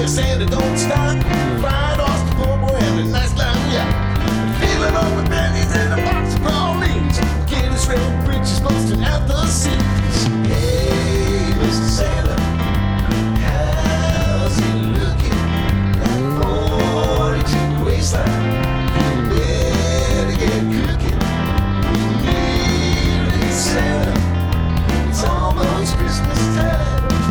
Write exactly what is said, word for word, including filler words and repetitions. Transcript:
Santa don't stop. Fried oyster, poor boy, and a nice line, yeah. Feeling over pennies and a box of pralines. Get his red britches busting out the seams. Hey, Mister Santa, how's he looking? That forty-two waistline. You better get cooking. Santa, it's almost Christmas time.